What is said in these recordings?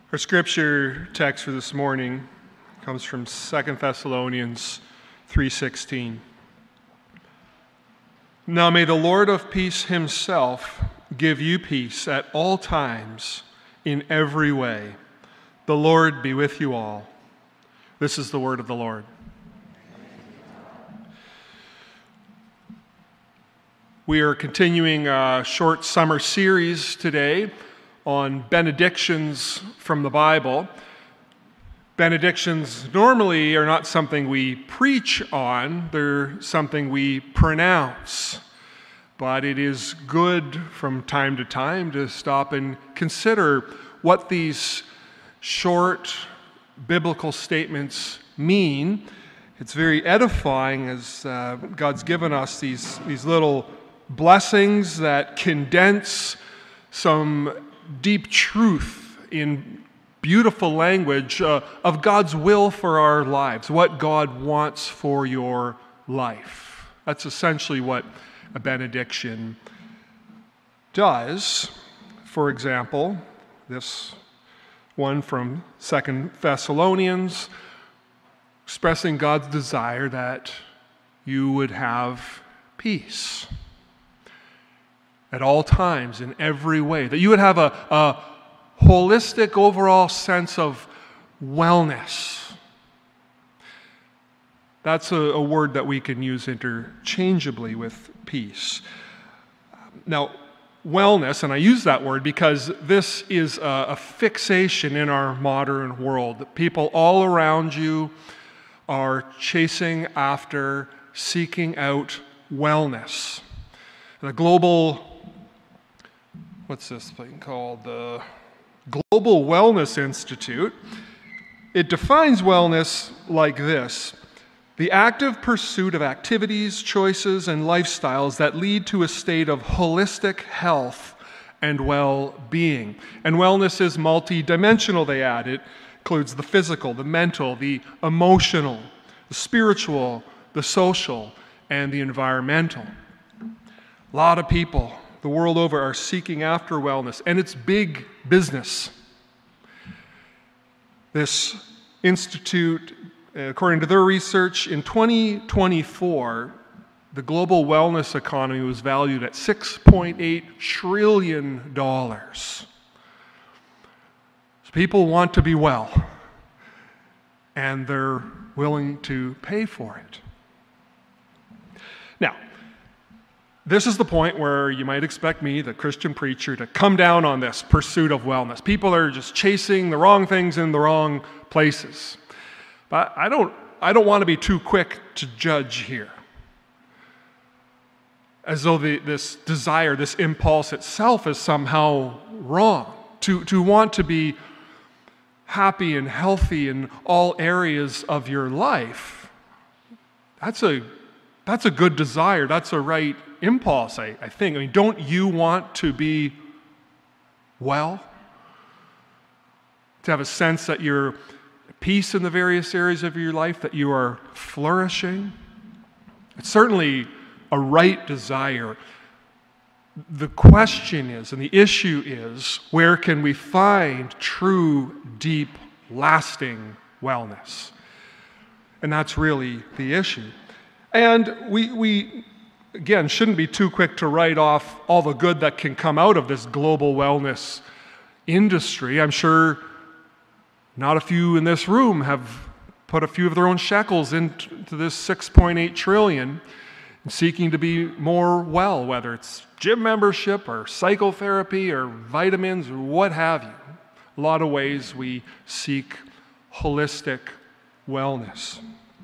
Our scripture text for this morning comes from 2 Thessalonians 3:16. Now may the Lord of peace himself give you peace at all times, in every way. The Lord be with you all. This is the word of the Lord. We are continuing a short summer series today on benedictions from the Bible. Benedictions normally are not something we preach on, they're something we pronounce. But it is good from time to time to stop and consider what these short biblical statements mean. It's very edifying as God's given us these little blessings that condense some deep truth in beautiful language of God's will for our lives, what God wants for your life. That's essentially what a benediction does. For example, this one from 2 Thessalonians, expressing God's desire that you would have peace at all times, in every way, that you would have a holistic overall sense of wellness. That's a word that we can use interchangeably with peace. Now, wellness, and I use that word because this is a fixation in our modern world. People all around you are chasing after, seeking out wellness. The global, what's this thing called? The Global Wellness Institute. It defines wellness like this: the active pursuit of activities, choices, and lifestyles that lead to a state of holistic health and well-being. And wellness is multidimensional, they add. It includes the physical, the mental, the emotional, the spiritual, the social, and the environmental. A lot of people the world over are seeking after wellness, and it's big business. This institute, according to their research, in 2024, the global wellness economy was valued at $6.8 trillion. So people want to be well, and they're willing to pay for it. Now, this is the point where you might expect me, the Christian preacher, to come down on this pursuit of wellness. People are just chasing the wrong things in the wrong places. But I don't want to be too quick to judge here, as though this desire, this impulse itself is somehow wrong. To want to be happy and healthy in all areas of your life, that's a good desire. That's a right impulse, I think. I mean, don't you want to be well? To have a sense that you're at peace in the various areas of your life, that you are flourishing? It's certainly a right desire. The question is, and the issue is, where can we find true, deep, lasting wellness? And that's really the issue. And we again, shouldn't be too quick to write off all the good that can come out of this global wellness industry. I'm sure not a few in this room have put a few of their own shekels into this $6.8 trillion, seeking to be more well, whether it's gym membership or psychotherapy or vitamins or what have you. A lot of ways we seek holistic wellness.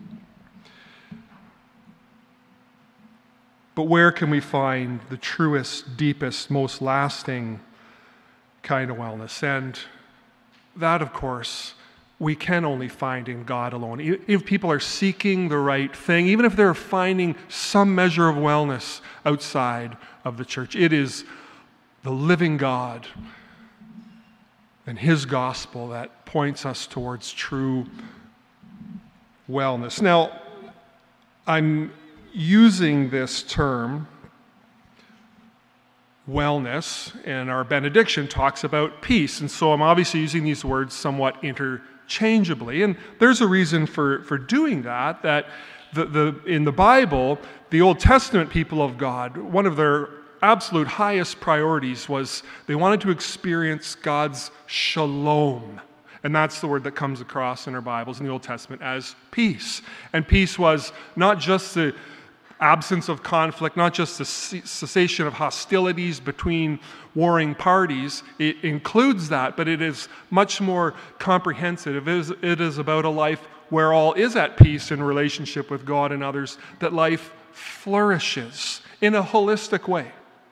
But where can we find the truest, deepest, most lasting kind of wellness? And that, of course, we can only find in God alone. If people are seeking the right thing, even if they're finding some measure of wellness outside of the church, it is the living God and His gospel that points us towards true wellness. Now, I'm using this term wellness, and our benediction talks about peace. And so I'm obviously using these words somewhat interchangeably. And there's a reason for doing that, in the Bible, the Old Testament people of God, one of their absolute highest priorities was they wanted to experience God's shalom. And that's the word that comes across in our Bibles in the Old Testament as peace. And peace was not just the absence of conflict, not just the cessation of hostilities between warring parties. It includes that, but it is much more comprehensive. It is about a life where all is at peace in relationship with God and others, that life flourishes in a holistic way.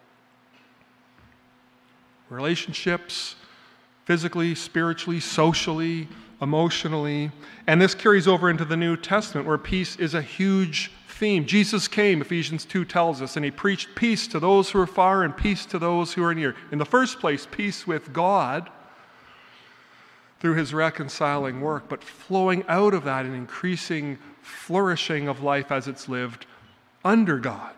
Relationships, physically, spiritually, socially, emotionally. And this carries over into the New Testament, where peace is a huge theme. Jesus came, Ephesians 2 tells us, and he preached peace to those who are far and peace to those who are near. In the first place, peace with God through his reconciling work, but flowing out of that an increasing flourishing of life as it's lived under God.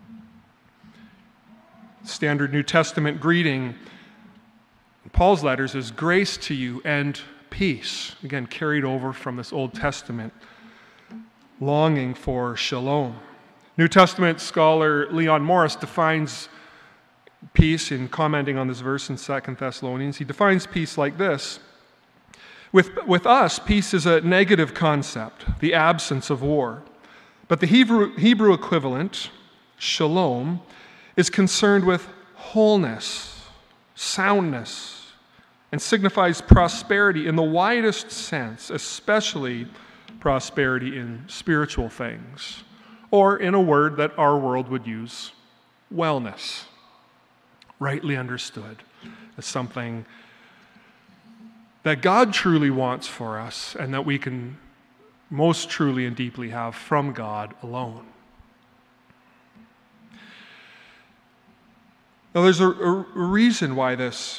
Standard New Testament greeting in Paul's letters is grace to you and peace. Again, carried over from this Old Testament longing for shalom. New Testament scholar Leon Morris defines peace in commenting on this verse in 2 Thessalonians. He defines peace like this. With us, peace is a negative concept, the absence of war. But the Hebrew equivalent, shalom, is concerned with wholeness, soundness, and signifies prosperity in the widest sense, especially prosperity in spiritual things, or in a word that our world would use, wellness, rightly understood as something that God truly wants for us and that we can most truly and deeply have from God alone. Now, there's a reason why this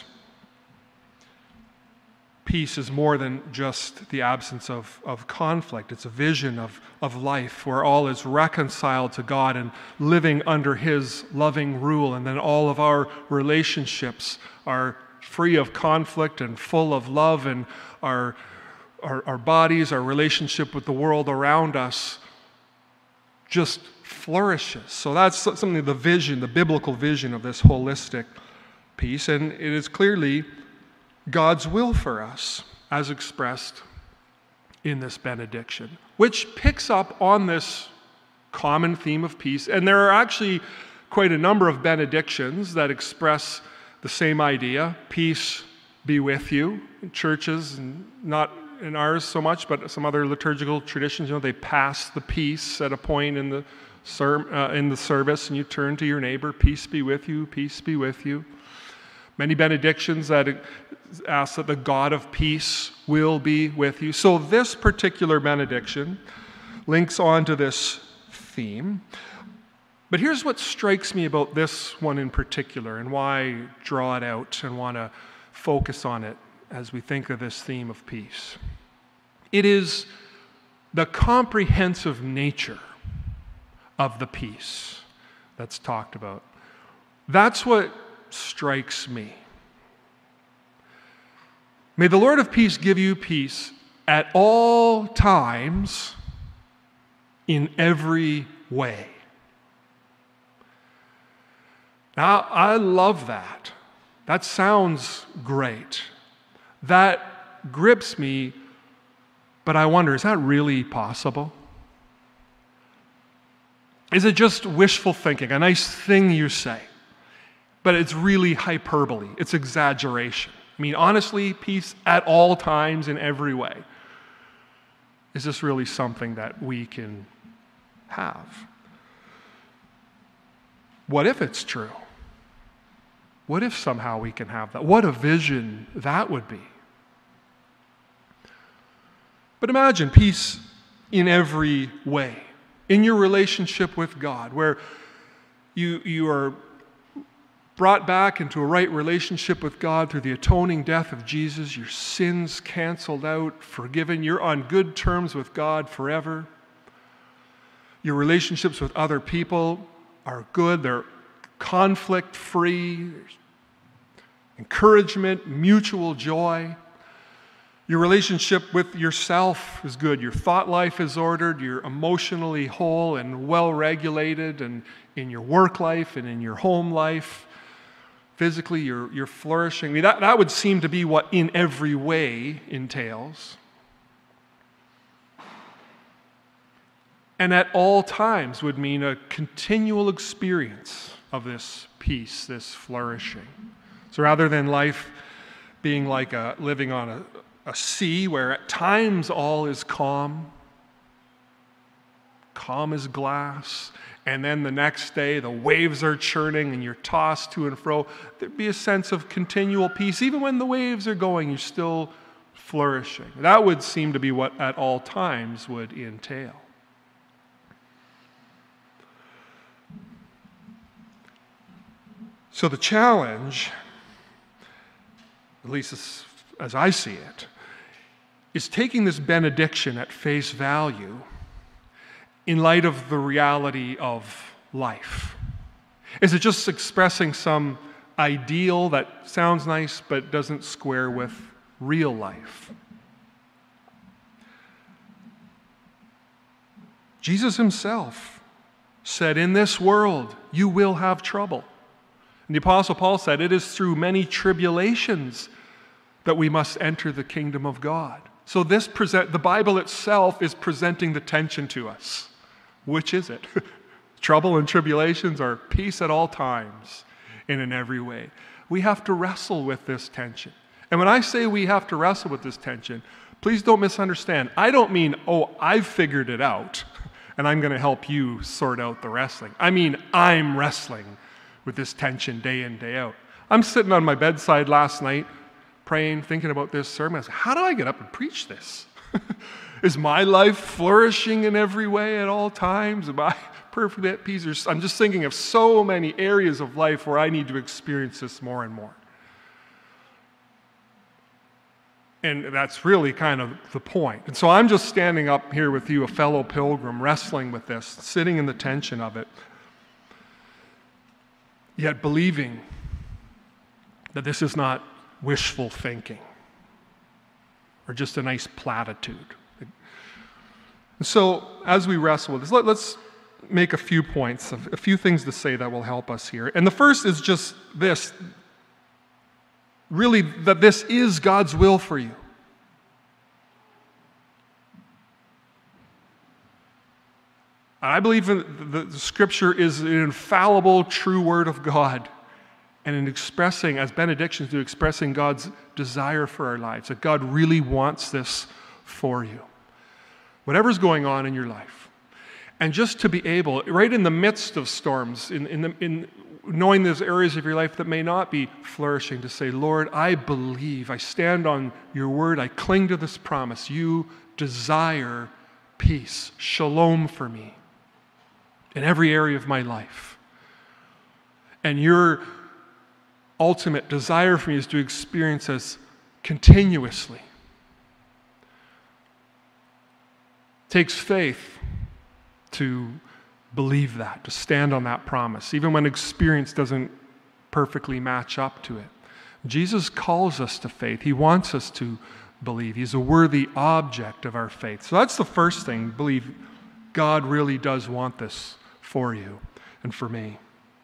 peace is more than just the absence of conflict. It's a vision of life where all is reconciled to God and living under his loving rule, and then all of our relationships are free of conflict and full of love, and our bodies, our relationship with the world around us just flourishes. So that's something of the vision, the biblical vision of this holistic peace, and it is clearly God's will for us as expressed in this benediction, which picks up on this common theme of peace. And there are actually quite a number of benedictions that express the same idea, peace be with you. In churches, and not in ours so much, but some other liturgical traditions, they pass the peace at a point in the service, and you turn to your neighbor, peace be with you, peace be with you. Many benedictions that ask that the God of peace will be with you. So this particular benediction links on to this theme. But here's what strikes me about this one in particular, and why I draw it out and want to focus on it as we think of this theme of peace. It is the comprehensive nature of the peace that's talked about. That's what strikes me. May the Lord of peace give you peace at all times, in every way. Now, I love that. That sounds great. That grips me, but I wonder, is that really possible? Is it just wishful thinking, a nice thing you say? But it's really hyperbole. It's exaggeration. I mean, honestly, peace at all times in every way. Is this really something that we can have? What if it's true? What if somehow we can have that? What a vision that would be. But imagine peace in every way. In your relationship with God, where you are brought back into a right relationship with God through the atoning death of Jesus, your sins canceled out, forgiven, you're on good terms with God forever. Your relationships with other people are good, they're conflict-free, encouragement, mutual joy. Your relationship with yourself is good. Your thought life is ordered. You're emotionally whole and well-regulated, and in your work life and in your home life. Physically, you're flourishing. I mean, that would seem to be what in every way entails. And at all times would mean a continual experience of this peace, this flourishing. So rather than life being like living on a sea where at times all is calm as glass, and then the next day the waves are churning and you're tossed to and fro, there'd be a sense of continual peace. Even when the waves are going, you're still flourishing. That would seem to be what at all times would entail. So the challenge, at least as I see it, is taking this benediction at face value in light of the reality of life. Is it just expressing some ideal that sounds nice but doesn't square with real life? Jesus himself said, "In this world you will have trouble." And the Apostle Paul said, "It is through many tribulations that we must enter the kingdom of God." So the Bible itself is presenting the tension to us. Which is it? Trouble and tribulations, or peace at all times and in every way? We have to wrestle with this tension. And when I say we have to wrestle with this tension, please don't misunderstand. I don't mean, I've figured it out and I'm going to help you sort out the wrestling. I mean, I'm wrestling with this tension day in, day out. I'm sitting on my bedside last night praying, thinking about this sermon. I said, how do I get up and preach this? Is my life flourishing in every way at all times? Am I perfect at peace? I'm just thinking of so many areas of life where I need to experience this more and more. And that's really kind of the point. And so I'm just standing up here with you, a fellow pilgrim, wrestling with this, sitting in the tension of it, yet believing that this is not wishful thinking or just a nice platitude. And so as we wrestle with this, let's make a few points, a few things to say that will help us here. And the first is just this, really, that this is God's will for you. I believe the Scripture is an infallible, true Word of God, and in expressing, as benedictions do, expressing God's desire for our lives, that God really wants this for you. Whatever's going on in your life. And just to be able, right in the midst of storms, in knowing there's areas of your life that may not be flourishing, to say, Lord, I believe, I stand on your word, I cling to this promise. You desire peace, shalom for me in every area of my life. And your ultimate desire for me is to experience this continuously. It takes faith to believe that, to stand on that promise, even when experience doesn't perfectly match up to it. Jesus calls us to faith. He wants us to believe. He's a worthy object of our faith. So that's the first thing, believe God really does want this for you and for me.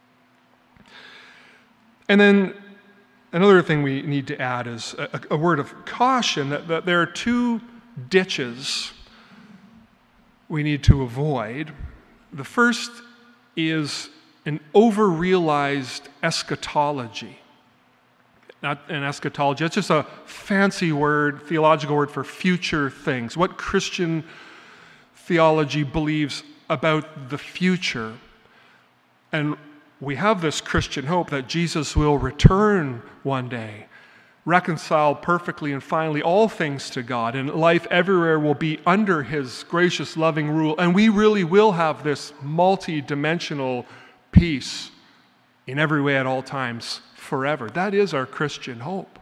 And then another thing we need to add is a word of caution that there are two ditches we need to avoid. The first is an over-realized eschatology. Not an eschatology, it's just a fancy word, theological word for future things. What Christian theology believes about the future. And we have this Christian hope that Jesus will return one day, reconcile perfectly and finally all things to God, and life everywhere will be under his gracious, loving rule, and we really will have this multi-dimensional peace in every way at all times forever. That is our Christian hope.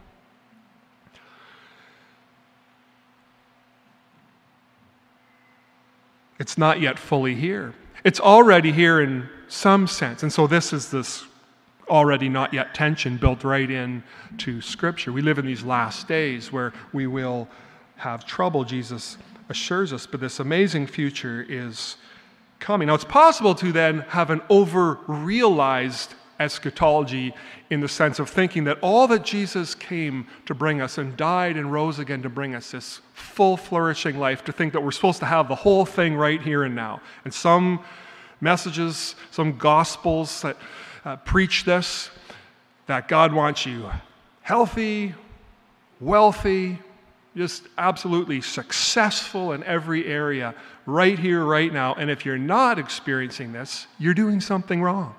It's not yet fully here. It's already here in some sense, and so this is this already not yet tension built right in to Scripture. We live in these last days where we will have trouble, Jesus assures us, but this amazing future is coming. Now, it's possible to then have an over-realized eschatology in the sense of thinking that all that Jesus came to bring us and died and rose again to bring us, this full flourishing life, to think that we're supposed to have the whole thing right here and now. And some messages, some gospels that preach this, that God wants you healthy, wealthy, just absolutely successful in every area right here, right now. And if you're not experiencing this, you're doing something wrong.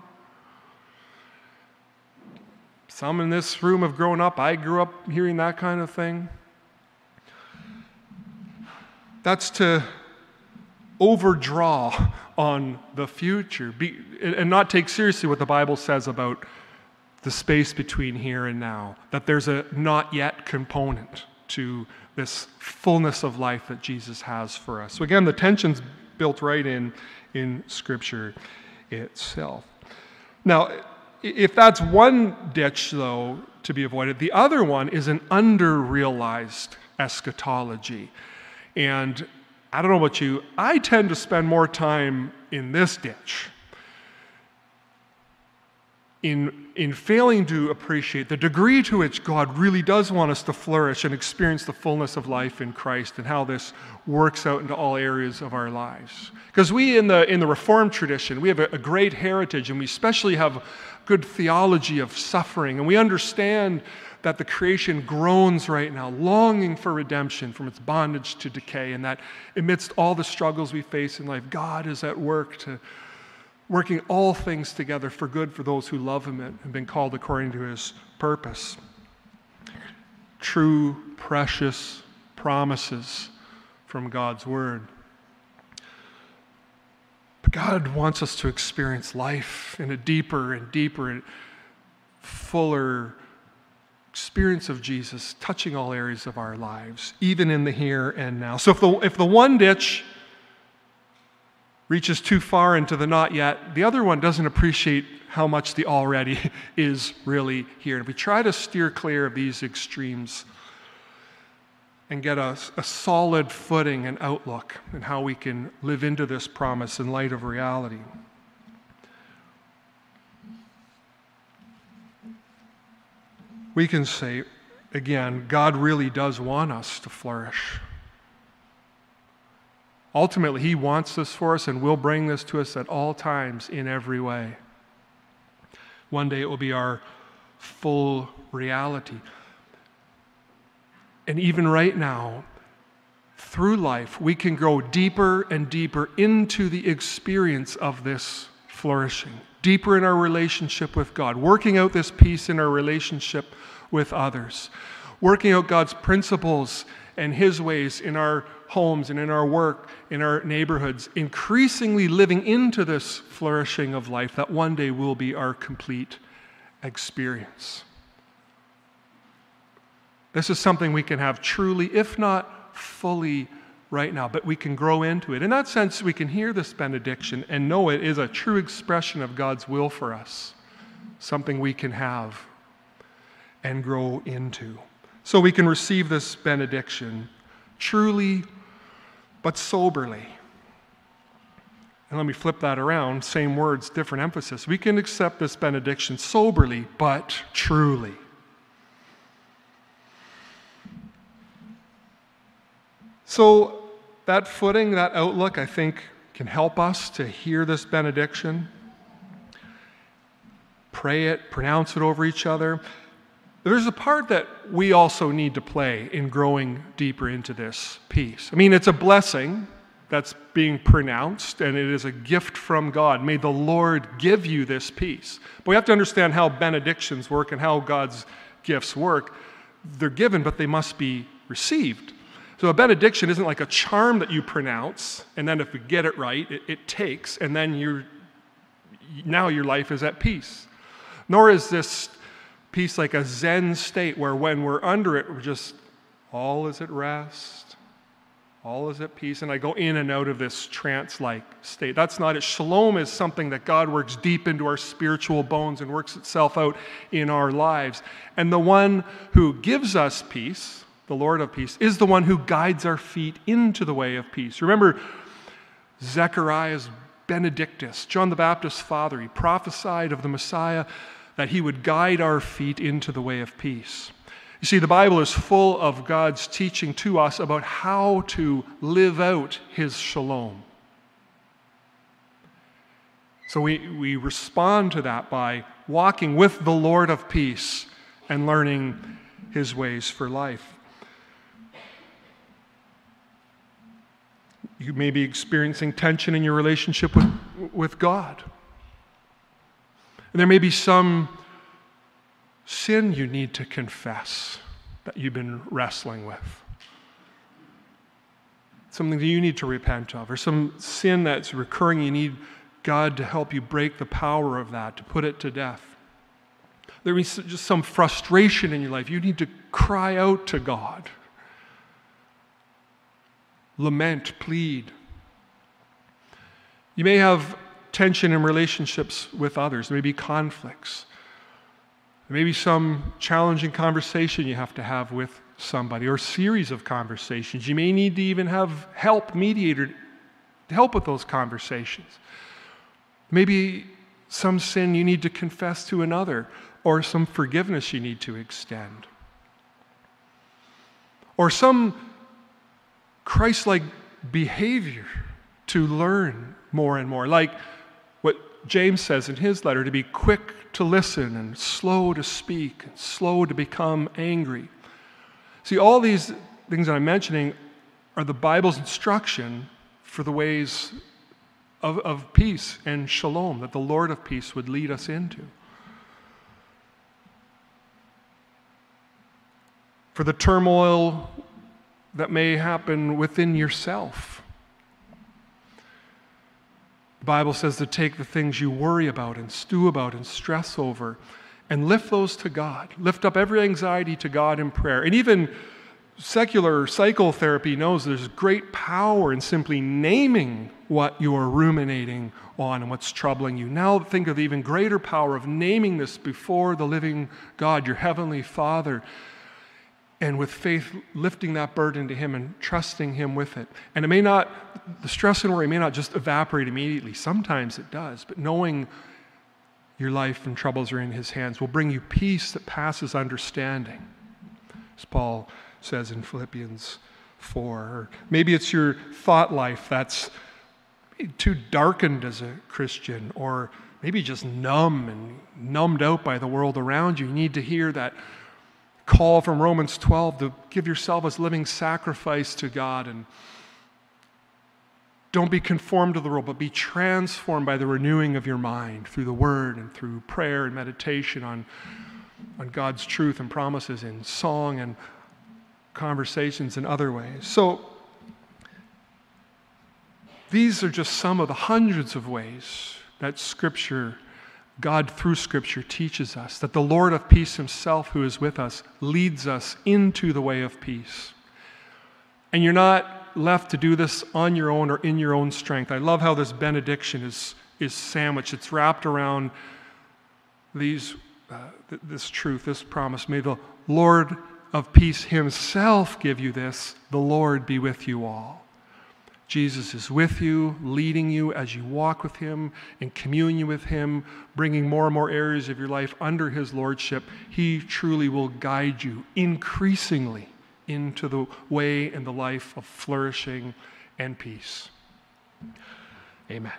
Some in this room have grown up. I grew up hearing that kind of thing. That's to overdraw on the future and not take seriously what the Bible says about the space between here and now, that there's a not yet component to this fullness of life that Jesus has for us. So again, the tension's built right in Scripture itself. Now, if that's one ditch, though, to be avoided, the other one is an under-realized eschatology. And I don't know about you, I tend to spend more time in this ditch, in failing to appreciate the degree to which God really does want us to flourish and experience the fullness of life in Christ and how this works out into all areas of our lives. Because we in the Reformed tradition, we have a great heritage, and we especially have good theology of suffering, and we understand that the creation groans right now, longing for redemption from its bondage to decay, and that amidst all the struggles we face in life, God is at work working all things together for good for those who love Him and have been called according to His purpose. True, precious promises from God's Word. But God wants us to experience life in a deeper and deeper and fuller experience of Jesus touching all areas of our lives, even in the here and now. So if the one ditch reaches too far into the not yet, the other one doesn't appreciate how much the already is really here. And if we try to steer clear of these extremes and get a solid footing and outlook in how we can live into this promise in light of reality, we can say, again, God really does want us to flourish. Ultimately, He wants this for us and will bring this to us at all times in every way. One day it will be our full reality. And even right now, through life, we can grow deeper and deeper into the experience of this flourishing, deeper in our relationship with God, working out this peace in our relationship with others, working out God's principles and His ways in our homes and in our work, in our neighborhoods, increasingly living into this flourishing of life that one day will be our complete experience. This is something we can have truly, if not fully, right now, but we can grow into it. In that sense, we can hear this benediction and know it is a true expression of God's will for us, something we can have and grow into. So we can receive this benediction truly, but soberly. And let me flip that around, same words, different emphasis. We can accept this benediction soberly, but truly. So that footing, that outlook, I think, can help us to hear this benediction, pray it, pronounce it over each other. There's a part that we also need to play in growing deeper into this peace. I mean, it's a blessing that's being pronounced, and it is a gift from God. May the Lord give you this peace. But we have to understand how benedictions work and how God's gifts work. They're given, but they must be received. So a benediction isn't like a charm that you pronounce, and then if you get it right, it takes, and then now your life is at peace. Nor is this peace like a Zen state where when we're under it, we're just all is at rest. All is at peace, and I go in and out of this trance-like state. That's not it. Shalom is something that God works deep into our spiritual bones and works itself out in our lives. And the one who gives us peace, the Lord of peace, is the one who guides our feet into the way of peace. Remember Zechariah's Benedictus, John the Baptist's father. He prophesied of the Messiah that he would guide our feet into the way of peace. You see, the Bible is full of God's teaching to us about how to live out his shalom. So we respond to that by walking with the Lord of peace and learning his ways for life. You may be experiencing tension in your relationship with God. And there may be some sin you need to confess that you've been wrestling with. Something that you need to repent of, or some sin that's recurring, you need God to help you break the power of that, to put it to death. There is just some frustration in your life. You need to cry out to God. Lament, plead. You may have tension in relationships with others. There may be conflicts. There may be some challenging conversation you have to have with somebody, or a series of conversations. You may need to even have help, mediator, to help with those conversations. Maybe some sin you need to confess to another, or some forgiveness you need to extend. Or some Christ-like behavior to learn more and more, like what James says in his letter, to be quick to listen and slow to speak and slow to become angry. See, all these things that I'm mentioning are the Bible's instruction for the ways of peace and shalom that the Lord of peace would lead us into. For the turmoil that may happen within yourself. The Bible says to take the things you worry about and stew about and stress over and lift those to God. Lift up every anxiety to God in prayer. And even secular psychotherapy knows there's great power in simply naming what you are ruminating on and what's troubling you. Now think of the even greater power of naming this before the living God, your heavenly Father, and with faith lifting that burden to him and trusting him with it. And it may not, the stress and worry may not just evaporate immediately. Sometimes it does, but knowing your life and troubles are in his hands will bring you peace that passes understanding, as Paul says in Philippians 4. Or maybe it's your thought life that's too darkened as a Christian, or maybe just numb and numbed out by the world around you. You need to hear that call from Romans 12 to give yourself as living sacrifice to God, and don't be conformed to the world, but be transformed by the renewing of your mind through the Word and through prayer and meditation on God's truth and promises in song and conversations and other ways. So these are just some of the hundreds of ways that Scripture, God through Scripture, teaches us that the Lord of peace himself who is with us leads us into the way of peace. And you're not left to do this on your own or in your own strength. I love how this benediction is sandwiched. It's wrapped around this truth, this promise. May the Lord of peace himself give you this. The Lord be with you all. Jesus is with you, leading you as you walk with him, in communion with him, bringing more and more areas of your life under his lordship. He truly will guide you increasingly into the way and the life of flourishing and peace. Amen.